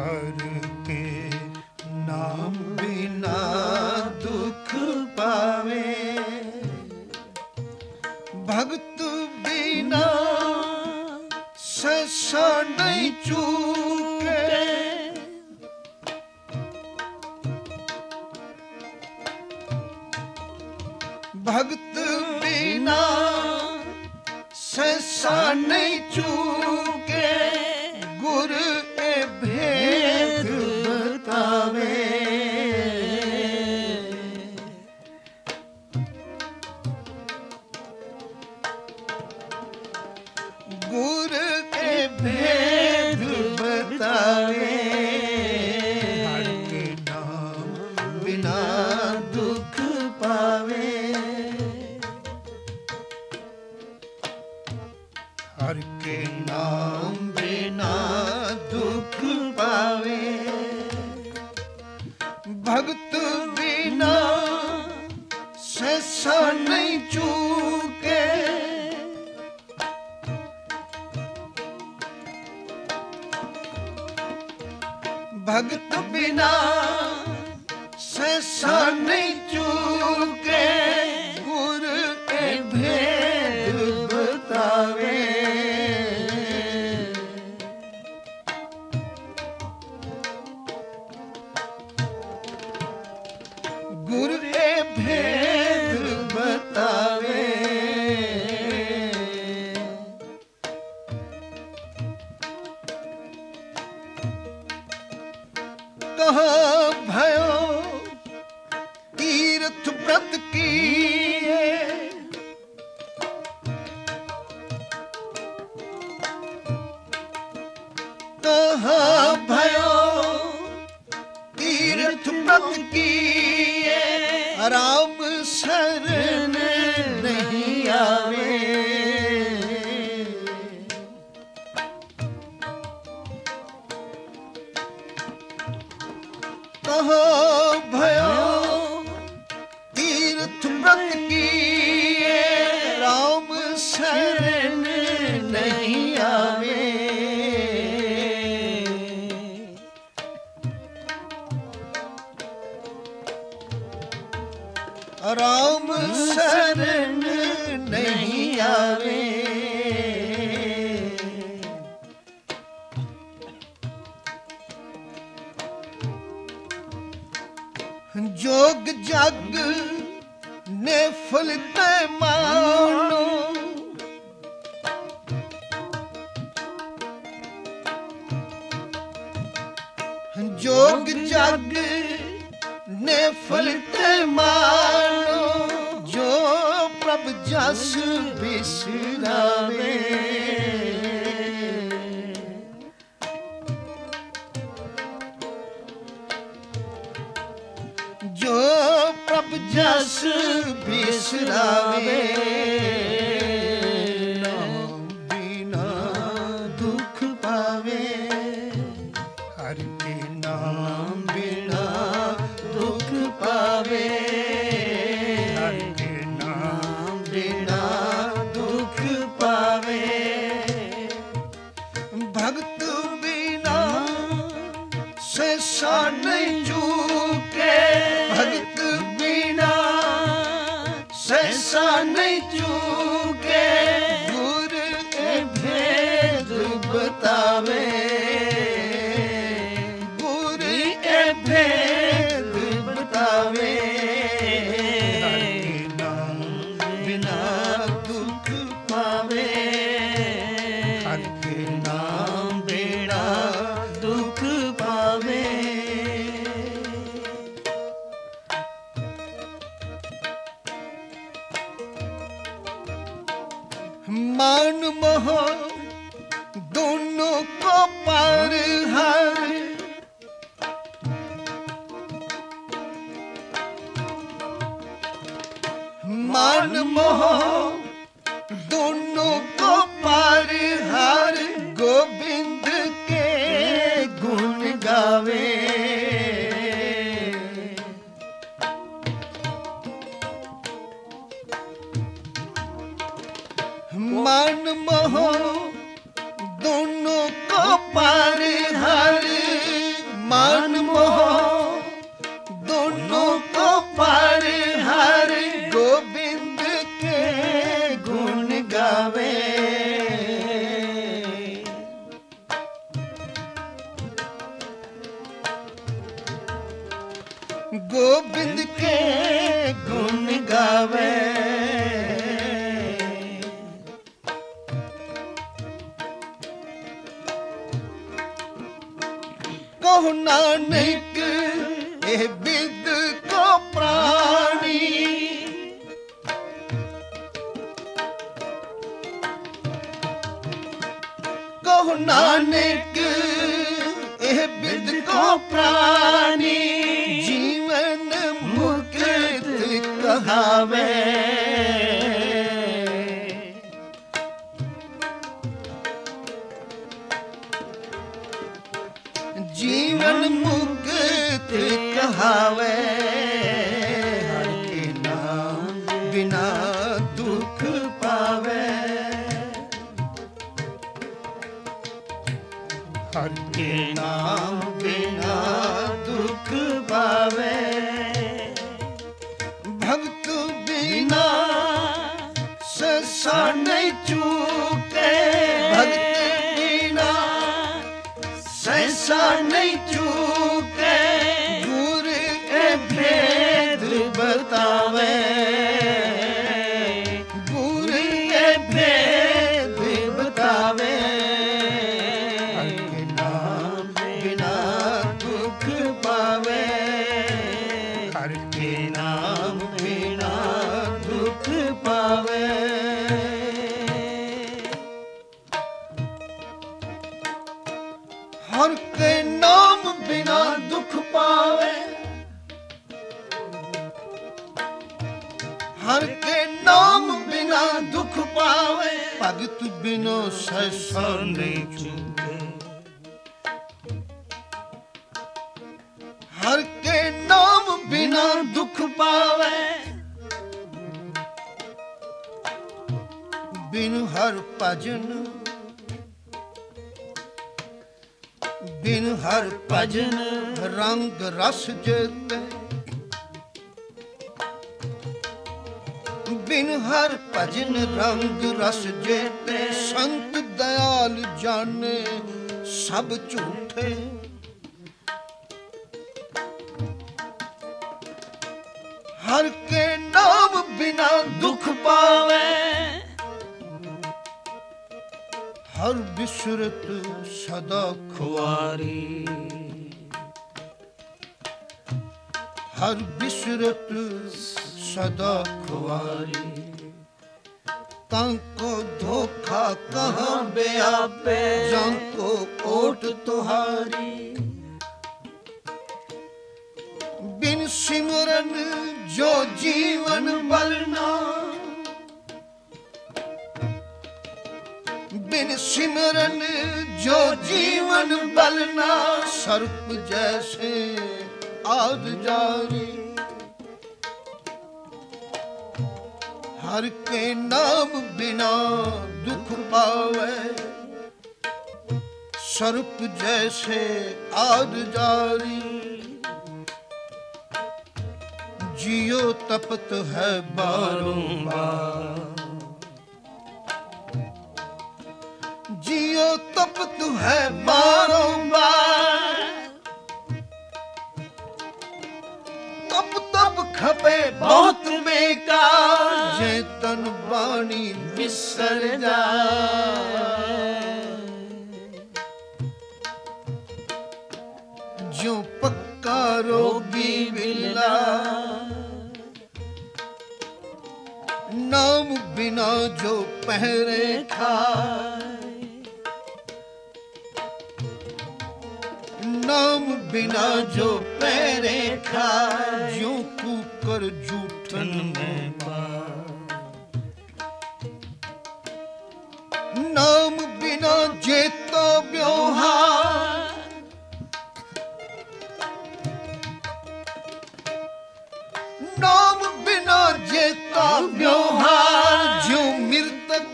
हर के नाम बिना दुख पावे, भक्त बिना ससा नहीं चूके, भक्त बिना ससा नहीं चूके, गुर ए भेद बतावे, गुर के भेद बतावे, हर के नाम बिना दुख पावे, हर के नाम बिना दुख पावे, भक्त बिना ससा नहीं चूके, भक्त बिना ससा नहीं चूके, गुर ए भेद बतावे, गुर ए भेद बतावे, कहाँ भयो तीर्थ व्रत किए, कहाँ भयो तीर्थ व्रत किए, राम शरण नहीं आवे, कहाँ भयो तीर्थ व्रत किए, राम शरण नहीं आवे, राम शरण नहीं आवे, जोग जग ने फलते मानो, जोग जग ने फलते मानो, जो प्रभ जस बिसरावे, जो प्रभ जस बिसरावे, नाम बिना दुख पावे, हर के नाम बिना दुख पावे, हर के नाम बिना दुख पावे, भक्त बिना ससा नहीं चूके, भक्त बिना ससा नहीं चूके, गुर ए भेद बतावे, गुर ए भेद बतावे, हर के नाम बिना दुख पावे, हर के नाम बिना दुख पावे, मान मोह दोनों को पार हर, मान मोह दोनों को पार हर, गोविंद के गुण गावे, मान मोह दोनों को पार हर, गावे। गोविंद के गुण गावे। कहो नानक ए बिद को प्राणी, कहो नानक ए बिद को प्राणी, जीवन मुक्त कहावे। जीवन मुक्त कहावे। हर के नाम बिना दुख पावे। हर के नाम बिना दुख पावे। भक्त बिना ससा नहीं चूके। भक्त बिना ससा नहीं चूके। गुर ए भेद बतावे। गुर ए भेद बतावे। हर के नाम बिना दुख पावे। हर के नाम बिना दुख पावे। हर के नाम बिना दुख पावे। हर के नाम बिना दुख पावे। भगत बिनो ससा नहीं चूके। हर के नाम बिना दुख पावे। बिन हर भजन, बिन हर भजन रंग रस जेते। बिन हर भजन रंग रस जेते। संत दयाल जाने सब झूठे। हर के नाम बिना दुख पावे। हर बिसरत सदा खुआरी। हर बिसरत सदा खुआरी। तांको धोखा कहाँ बेआपे। जांको ओट तुहारी। बिन सिमरन जो जीवन बलना। बिन सिमरन जो जीवन बलना। सर्प जैसे आद जारी। हर के नाम बिना दुख पावे। सर्प जैसे आद जारी। जियो तपत है बारंबार। जियो तपत है बारंबार। तप तप खपे बहुत बेकार। जे तन बाणी बिसर जाए। जो पक्का रोगी बिला। नाम बिना जो पहरे खाए। नाम बिना जो पैरे खाए। जो कुकर जूठन में पाए। नाम बिना जेतो व्यवहार। नाम बिना जेता व्यवहार। जो मृतक,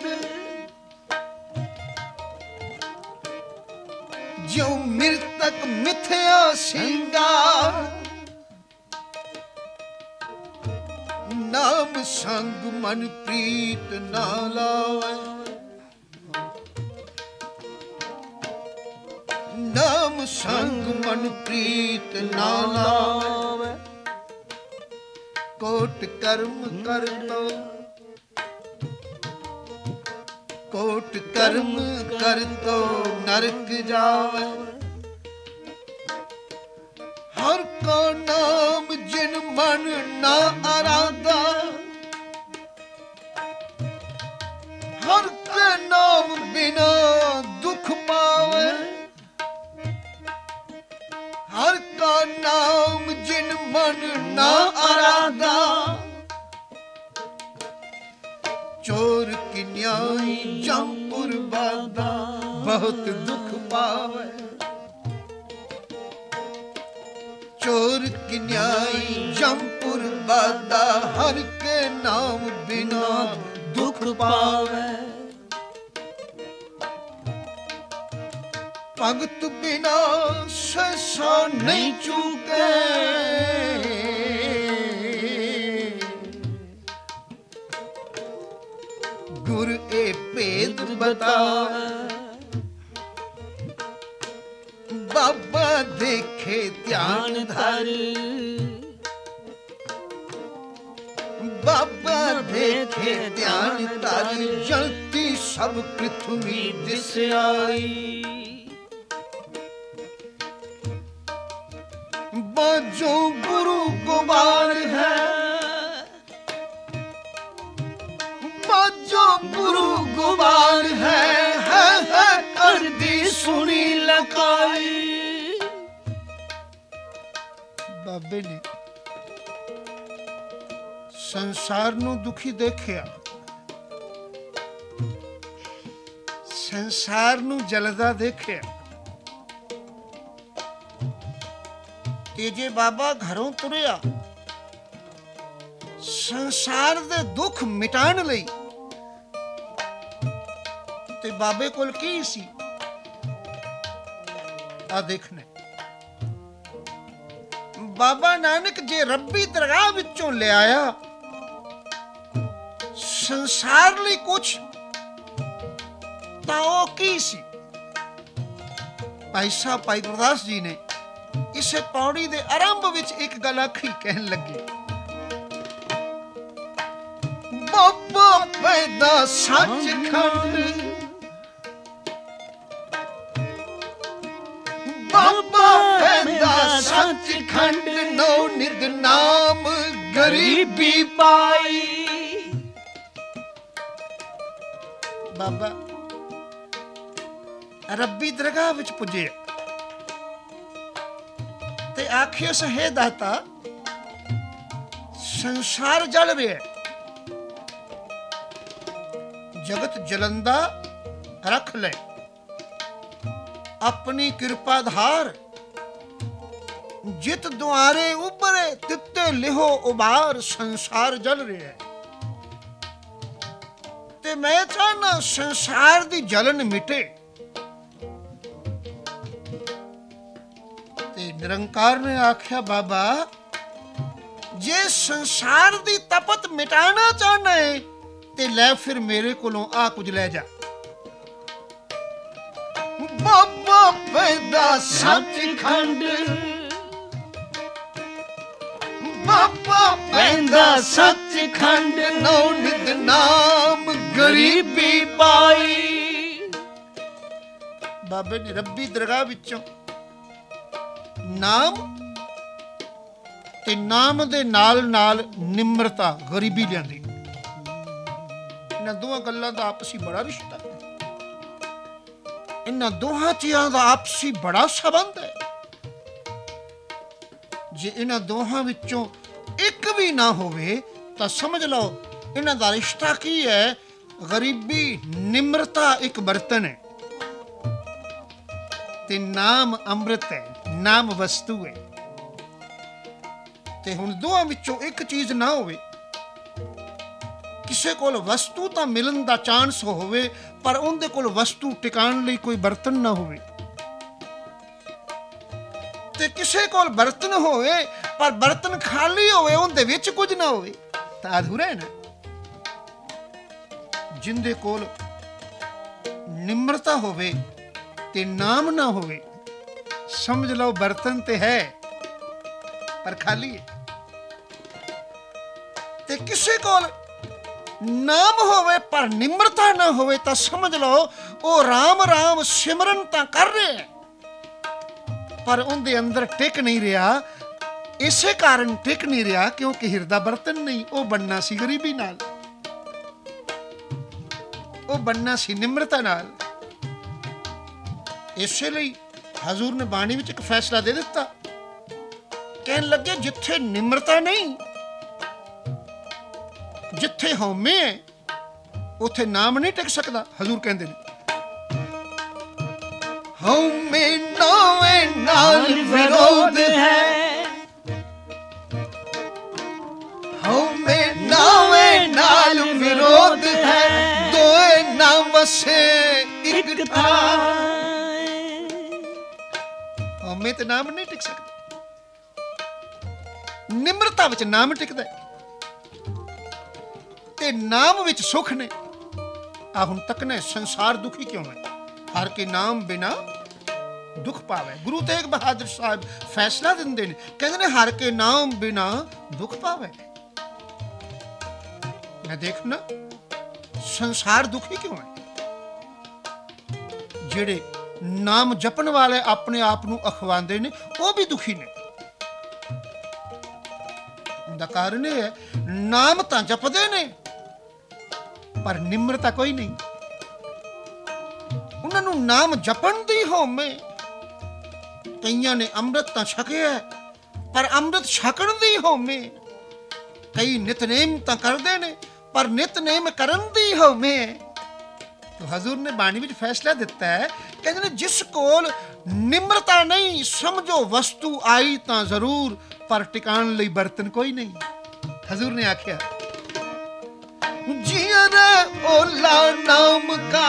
जो मृतक मिथ्या सिंगार। ਨਾਮ ਸੰਗ ਮਨ ਪ੍ਰੀਤ ਨਾ ਲਾਵੇ, ਨਾਮ ਸੰਗ ਮਨ ਪ੍ਰੀਤ ਨਾ ਲਾਵੇ। ਕੋਟ ਕਰਮ ਕਰ ਤੋ, ਕੋਟ ਕਰਮ ਕਰ ਤੋ ਨਰਕ ਜਾਵੇ। ਹਰ ਕਾ ਨਾਮ ਜਿਨ ਮਨ ਨਾ ਆਰਾਧਾ, ਹਰ ਕੇ ਨਾਮ ਬਿਨਾ ਦੁਖ ਪਾਵੇ। ਹਰ ਕਾ ਨਾਮ ਜਿਨ ਮਨ ਨਾ ਆਰਾਧਾ, ਚੋਰ ਕਿਨਿਆਈ ਜੰਪੁਰ ਬਾਦਾ ਬਹੁਤ ਦੁਖ ਪਾਵੇ। ਚੋਰ ਕਿਨਿਆਈ ਜੰਪੁਰ ਬਾਦਾ ਹਰ ਕੇ ਨਾਮ ਬਿਨਾ ਦੁਖ ਪਾਵੇ। ਭਗਤ ਬਿਨਾ ਸੈਸਾ ਨਹੀਂ ਚੁਕੇ, ਗੁਰ ਇਹ ਭੇਦ ਬਤਾਵੇ। ਬਾਬਾ ਦੇਖੇ ਧਿਆਨ ਧਰ, ਬਾਬਾ ਦੇਖੇ ਧਿਆਨ ਧਰ, ਜਲਤੀ ਸਭ ਪ੍ਰਿਥਵੀ ਦਿਸ ਆਈ। ਬਾਜੋ ਗੁਰੂ ਗੋਬਾਰ ਹੈ, ਬਾਜੋ ਗੁਰੂ ਗੋਬਾਰ ਹੈ, ਕਰਦੀ ਸੁਣੀ ਲਕਾਈ। ਬਾਬੇ ਨੇ ਸੰਸਾਰ ਨੂੰ ਦੁਖੀ ਦੇਖਿਆ, ਸੰਸਾਰ ਨੂੰ ਜਲਦਾ ਦੇਖਿਆ। ਤੇ ਜੇ ਬਾਬਾ ਘਰੋਂ ਤੁਰਿਆ ਸੰਸਾਰ ਦੇ ਦੁੱਖ ਮਿਟਾਉਣ ਲਈ, ਤੇ ਬਾਬੇ ਕੋਲ ਕੀ ਸੀ? ਆ ਦੇਖਣਾ, ਬਾਬਾ ਨਾਨਕ ਜੇ ਰੱਬੀ ਦਰਗਾਹ ਵਿੱਚੋਂ ਲਿਆਇਆ ਸੰਸਾਰ ਲਈ ਕੁਛ, ਤਾਂ ਉਹ ਕੀ ਸੀ? ਭਾਈ ਸਾਹਿਬ ਭਾਈ ਗੁਰਦਾਸ ਜੀ ਨੇ ਇਸੇ ਪੌੜੀ ਦੇ ਆਰੰਭ ਵਿੱਚ ਇੱਕ ਗੱਲ ਆਖੀ, ਕਹਿਣ ਲੱਗੇ, ਬਾਬਾ ਪੈਦਾ ਸੱਚਖੰਡ, ਬਾਬਾ ਪੈਦਾ ਸੱਚਖੰਡ, ਨੋ ਨਿਦ ਨਾਮ ਗਰੀਬੀ ਪਾਈ। ਬਾਬਾ ਰੱਬੀ ਦਰਗਾਹ ਵਿੱਚ ਪੁੱਜੇ ਤੇ ਆਖਿਓ ਸਹੇ ਦਾਤਾ, ਸੰਸਾਰ ਜਲ ਰਿਹਾ, ਜਗਤ ਜਲੰਦਾ ਰੱਖ ਲੈ, ਆਪਣੀ ਕਿਰਪਾ ਧਾਰ, ਜਿਤ ਦੁਆਰੇ ਉਬਰੇ ਤਿੱਤੇ ਲਿਹੋ ਉਬਾਰ। ਸੰਸਾਰ ਜਲ ਰਿਹਾ ਤੇ ਮੈਂ ਚਾਹਨਾ ਸੰਸਾਰ ਦੀ ਜਲਨ ਮਿਟੇ। ਤੇ ਨਿਰੰਕਾਰ ਨੇ ਆਖਿਆ, ਬਾਬਾ ਜੇ ਸੰਸਾਰ ਦੀ ਤਪਤ ਮਿਟਾਣਾ ਚਾਹਨਾ ਹੈ ਤੇ ਲੈ ਫਿਰ ਮੇਰੇ ਕੋਲੋਂ ਆ ਕੁਝ ਲੈ ਜਾ। ਬਾਬਾ ਪੈਦਾ ਸੱਚਖੰਡ, ਬਾਬਾ ਪੈਦਾ ਸੱਚਖੰਡ, ਨੋ ਨਿਦ ਨਾਮ ਗਰੀਬੀ ਪਾਈ। ਬਾਬੇ ਨੇ ਰੱਬੀ ਦਰਗਾਹ ਵਿੱਚੋਂ ਨਾਮ ਤੇ ਨਾਮ ਦੇ ਨਾਲ ਨਾਲ ਨਿਮਰਤਾ, ਗਰੀਬੀ ਲਿਆਂਦੀ। ਇਹਨਾਂ ਦੋਹਾਂ ਗੱਲਾਂ ਦਾ ਆਪਸੀ ਬੜਾ ਰਿਸ਼ਤਾ ਹੈ, ਇਹਨਾਂ ਦੋਹਾਂ ਚੀਜ਼ਾਂ ਦਾ ਆਪਸੀ ਬੜਾ ਸੰਬੰਧ ਹੈ। ਜੇ ਇਹਨਾਂ ਦੋਹਾਂ ਵਿੱਚੋਂ ਇੱਕ ਵੀ ਨਾ ਹੋਵੇ ਤਾਂ ਸਮਝ ਲਓ ਇਹਨਾਂ ਦਾ ਰਿਸ਼ਤਾ ਕੀ ਹੈ। ਗਰੀਬੀ, ਨਿਮਰਤਾ ਇੱਕ ਬਰਤਨ ਹੈ ਤੇ ਨਾਮ ਅੰਮ੍ਰਿਤ ਹੈ, ਨਾਮ ਵਸਤੂ ਹੈ। ਤੇ ਹੁਣ ਦੋਹਾਂ ਵਿੱਚੋਂ ਇੱਕ ਚੀਜ਼ ਨਾ ਹੋਵੇ, ਕਿਸੇ ਕੋਲ ਵਸਤੂ ਤਾਂ ਮਿਲਣ ਦਾ ਚਾਂਸ ਹੋਵੇ ਪਰ ਉਹਦੇ ਕੋਲ ਵਸਤੂ ਟਿਕਾਣ ਲਈ ਕੋਈ ਬਰਤਨ ਨਾ ਹੋਵੇ, ਤੇ ਕਿਸੇ ਕੋਲ ਬਰਤਨ ਹੋਵੇ ਪਰ ਬਰਤਨ ਖਾਲੀ ਹੋਵੇ, ਉਹਦੇ ਵਿੱਚ ਕੁਝ ਨਾ ਹੋਵੇ। ਤਾਂ ਅਧੂਰਾ ਹੈ ਨਾ। ਜਿੰਦੇ ਕੋਲ ਨਿਮਰਤਾ ਹੋਵੇ ਤੇ ਨਾਮ ਨਾ ਹੋਵੇ, ਸਮਝ ਲਓ ਬਰਤਨ ਤੇ ਹੈ ਪਰ ਖਾਲੀ ਹੈ। ਤੇ ਕਿਸੇ ਕੋਲ ਨਾਮ ਹੋਵੇ ਪਰ ਨਿਮਰਤਾ ਨਾ ਹੋਵੇ ਤਾਂ ਸਮਝ ਲਓ ਉਹ ਰਾਮ ਰਾਮ ਸਿਮਰਨ ਤਾਂ ਕਰ ਰਿਹਾ ਹੈ ਪਰ ਉਹਦੇ ਅੰਦਰ ਟਿਕ ਨਹੀਂ ਰਿਹਾ। ਇਸੇ ਕਾਰਨ ਟਿਕ ਨਹੀਂ ਰਿਹਾ ਕਿਉਂਕਿ ਹਿਰਦਾ ਬਰਤਨ ਨਹੀਂ। ਉਹ ਬਣਨਾ ਸੀ ਗਰੀਬੀ ਨਾਲ, ਉਹ ਬਣਨਾ ਸੀ ਨਿਮਰਤਾ ਨਾਲ। ਇਸੇ ਲਈ ਹਜ਼ੂਰ ਨੇ ਬਾਣੀ ਵਿੱਚ ਇੱਕ ਫੈਸਲਾ ਦੇ ਦਿੱਤਾ, ਕਹਿਣ ਲੱਗੇ ਜਿੱਥੇ ਨਿਮਰਤਾ ਨਹੀਂ, ਜਿੱਥੇ ਹਉਮੈ ਹੈ, ਉੱਥੇ ਨਾਮ ਨਹੀਂ ਟਿਕ ਸਕਦਾ। ਹਜ਼ੂਰ ਕਹਿੰਦੇ ਨੇ ਹਉਮੈ ਨਾਵੇਂ ਨਾਲ ਵਿਰੋਧ ਹੈ, ਹਉਮੈ ਨਾਵੇਂ ਨਾਲ ਵਿਰੋਧ ਹੈ, ਦੋਏ ਨਾ ਵਸੇ ਇੱਕ ਥਾਂ। ਹਉਮੈ ਤੇ ਨਾਮ ਨਹੀਂ ਟਿਕ ਸਕਦੇ, ਨਿਮਰਤਾ ਵਿੱਚ ਨਾਮ ਟਿਕਦਾ ਤੇ ਨਾਮ ਵਿੱਚ ਸੁਖ ਨੇ। ਆ ਹੁਣ ਤੱਕ ਨੇ ਸੰਸਾਰ ਦੁਖੀ ਕਿਉਂ ਹੈ? ਹਰ ਕੇ ਨਾਮ ਬਿਨਾ ਦੁੱਖ ਪਾਵੇ। ਗੁਰੂ ਤੇਗ ਬਹਾਦਰ ਸਾਹਿਬ ਫੈਸਲਾ ਦਿੰਦੇ ਨੇ, ਕਹਿੰਦੇ ਨੇ ਹਰ ਕੇ ਨਾਮ ਬਿਨਾ ਦੁੱਖ ਪਾਵੇ। ਮੈਂ ਦੇਖਣਾ ਸੰਸਾਰ ਦੁਖੀ ਕਿਉਂ ਹੈ? ਜਿਹੜੇ ਨਾਮ ਜਪਣ ਵਾਲੇ ਆਪਣੇ ਆਪ ਨੂੰ ਅਖਵਾਉਂਦੇ ਨੇ ਉਹ ਵੀ ਦੁਖੀ ਨੇ। ਉਹਦਾ ਕਾਰਨ ਇਹ ਹੈ ਨਾਮ ਤਾਂ ਜਪਦੇ ਨੇ ਪਰ ਨਿਮਰਤਾ ਕੋਈ ਨਹੀਂ। ਉਹਨਾਂ ਨੂੰ ਨਾਮ ਜਪਣ ਦੀ ਹਉਮੈ। ਕਈਆਂ ਨੇ ਅੰਮ੍ਰਿਤ ਤਾਂ ਛਕਿਆ ਪਰ ਅੰਮ੍ਰਿਤ ਛਕਣ ਦੀ ਹਉਮੈ। ਕਈ ਨਿਤਨੇਮ ਤਾਂ ਕਰਦੇ ਨੇ ਪਰ ਨਿਤਨੇਮ ਕਰਨ ਦੀ ਹਉਮੈ। ਤਾਂ ਹਜ਼ੂਰ ਨੇ ਬਾਣੀ ਵਿੱਚ ਫੈਸਲਾ ਦਿੱਤਾ ਹੈ, ਕਹਿੰਦੇ ਨੇ ਜਿਸ ਕੋਲ ਨਿਮਰਤਾ ਨਹੀਂ, ਸਮਝੋ ਵਸਤੂ ਆਈ ਤਾਂ ਜ਼ਰੂਰ ਪਰ ਟਿਕਾਣ ਲਈ ਬਰਤਨ ਕੋਈ ਨਹੀਂ। ਹਜ਼ੂਰ ਨੇ ਆਖਿਆ जियर ओला नाम का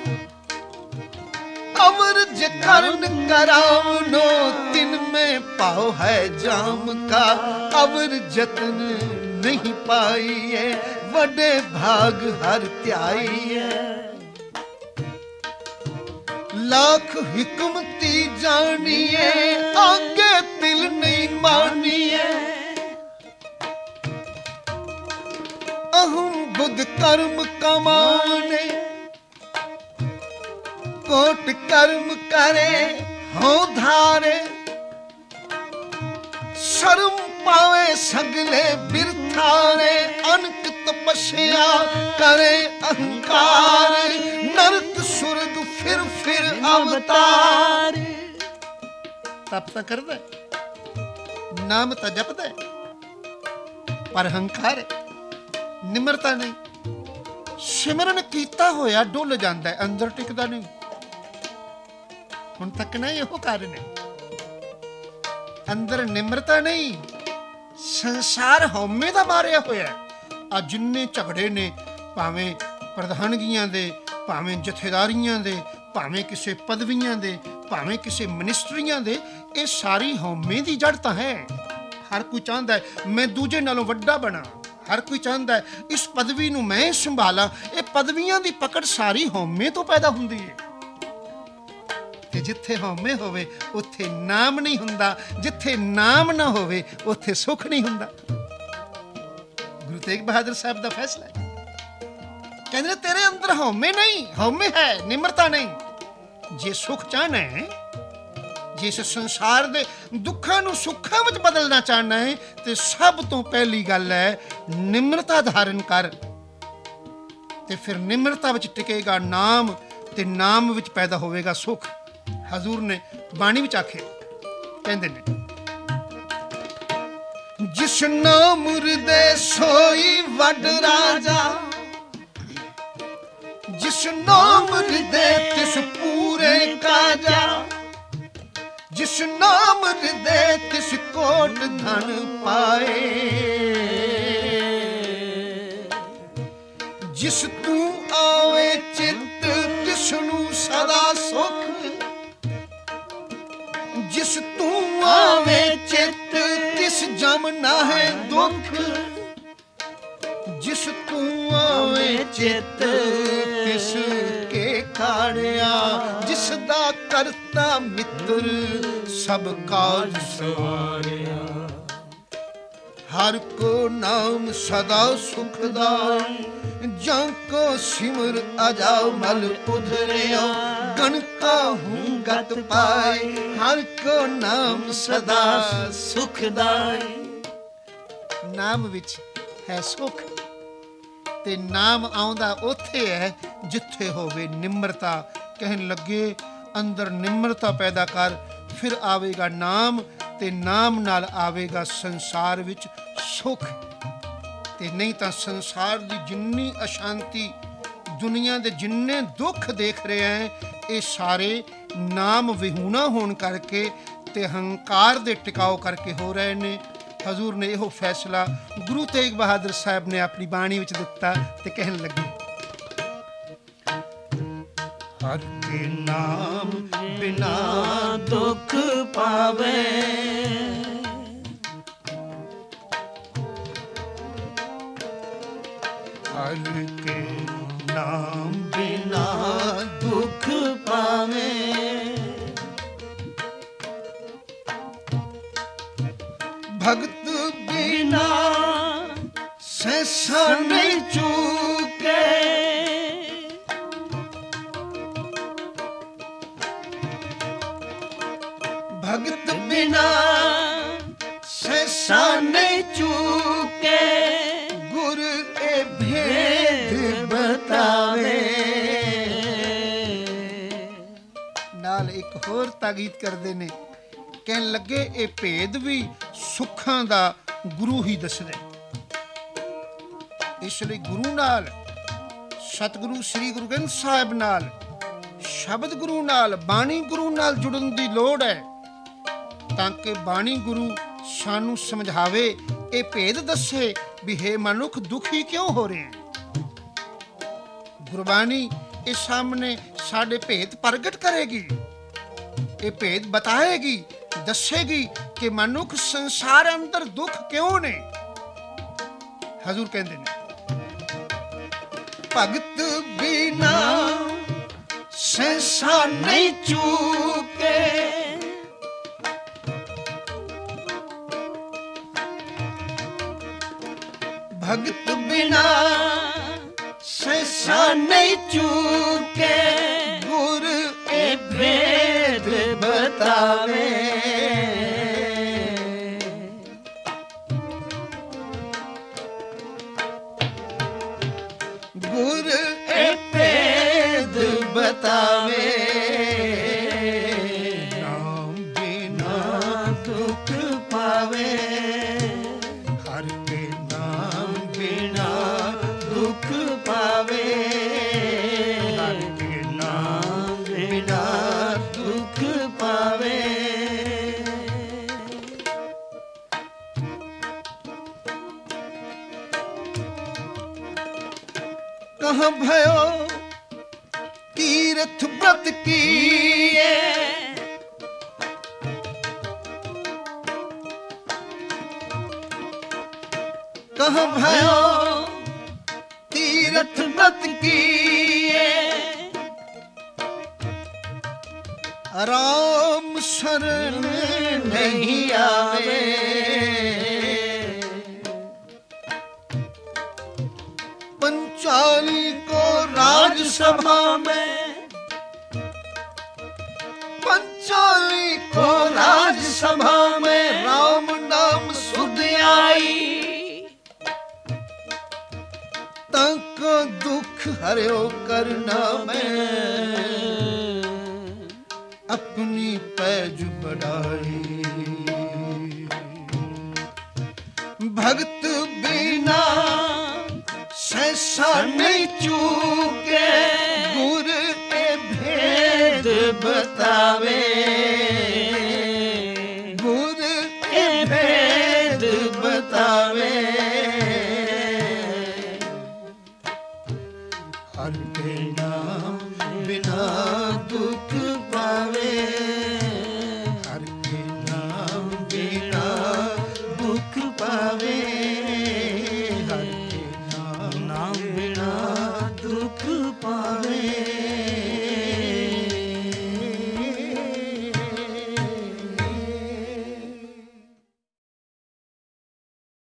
अमर जकरन करावनो, तिन में पाओ है जाम का अवर जतन नहीं पाई है, वडे भाग हर त्याई है। लाख हिकमती जानिए आगे दिल नहीं मानिए, अहम बुद्ध कर्म कमाने कोट कर्म करे हो धारे, शर्म पावे सगले बिरथारे, अनक तपस्या करे अहंकार, नरक सुरग फिर अवतार। तप तो करदा नाम तो जपदा पर अहंकार निमरता नहीं। सिमरन कीता होया डुल जांदा है, अंदर टिकदा नहीं। हुण तक ना यहो कारण है, अंदर निमरता नहीं, संसार हौमे दा मारिया होया। आ जिन्ने झगड़े ने भावें प्रधानगियां दे, भावें जथेदारियां दे, भावें किसी पदवियां दे, भावें किसी मिनिस्ट्रियां दे, ये सारी हौमे दी जड़ तां है। हर कोई चाहता है मैं दूजे नालों वड्डा बना, हर कोई चाहता है इस पदवी नूं मैं संभाला। ये पदवियां दी पकड़ सारी हौमे तो पैदा हुंदी है। ते जिथे हौमे होवे उत्थे नाम नहीं हुंदा, जिथे नाम ना होवे उत्थे सुख नहीं हुंदा। गुरु तेग बहादुर साहब दा फैसला है, कहंदे तेरे अंदर हौमे नहीं, हौमे है निमरता नहीं। जे सुख चाहना है, जिस संसार दे दुखां नूं सुखां विच बदलना चाहना है, ते सब तो पहली गल है निमरता धारण कर, ते फिर निमरता विच टिकेगा नाम, ते नाम विच पैदा होवेगा सुख। हजूर ने बाणी विच आखे, कहंदे ने जिस नाम हृदय सोई वड राजा, जिस नाम हृदय तिस पूरे काजा, जिस नाम हृदय तिस कोट धन पाए, जिस तू आवे चित तिसनु सदा सुख, जिस तू आवे चित तिस जम ना है दुख। जिस तू आवे चित तिस के खाड़िया, जिसदा करता मित्र सब काज सवारिया। हर को नाम सदा सुखदाई, जाको सिमर अजामल उधरिया। गण का हूँ गत पाए, हर को नाम सदा सुखदाई। नाम विच है सुख ते नाम आउंदा ओथे है जिथे होवे निम्रता। कहन लगे अंदर निम्रता पैदा कर, फिर आवेगा नाम ते नाम नाल आवेगा संसार विच सुख। ते नहीं तां संसार दी जिन्नी अशांति, दुनिया दे जिन्ने दुख देख रहे हैं, ये सारे नाम विहूना होण करके ते हंकार दे टिकाव करके हो रहे ने। हजूर ने यहो फैसला गुरु तेग बहादुर साहब ने अपनी बाणी विच दिता ते कहन लगे, हर के नाम बिना दुख पावे, हर के नाम बिना दुख पावे। भगत बिना सहसा नहीं चूके, भगत बिना सहसा नहीं चूके, गुर ए भेद बतावे। नाल एक होर ताकीद करदे ने, कहन लगे ये भेद भी सुखां दा गुरु ही दसदा। इसलिए गुरु नाल, सतगुरु श्री गुरु ग्रंथ साहिब नाल, शब्द गुरु नाल, बाणी गुरु नाल जुड़न दी लोड़ है, ताकि बाणी गुरु सानू समझावे, ये भेद दसे भी हे मनुख दुखी क्यों हो रहे हैं। गुरबाणी इस सामने साडे भेद प्रगट करेगी, ये भेद बताएगी, दसेगी कि मनुख संसार अंदर दुख क्यों ने। हजूर कहते ने, भगत बिना सहसा नहीं चूके, भगत बिना सहसा नहीं चूके, गुर ए भेद बतावे। गुर ए भेद बतावे, नाम बिना दुख पावे, हर के नाम बिना दुख पावे, हर के नाम बिना दुख पावे। कहाँ भयो तीर्थ व्रत किए, कहाँ भयो तीर्थ व्रत किए, राम शरण नहीं आवे। पंचाली को राजसभा में, पंचाली को राजसभा में, राम नाम सुध आई, तक दुख हरियो करना में, अपनी पैज बढ़ाई। भगत बिना सहसा नहीं चूके, गुर ए भेद बतावे।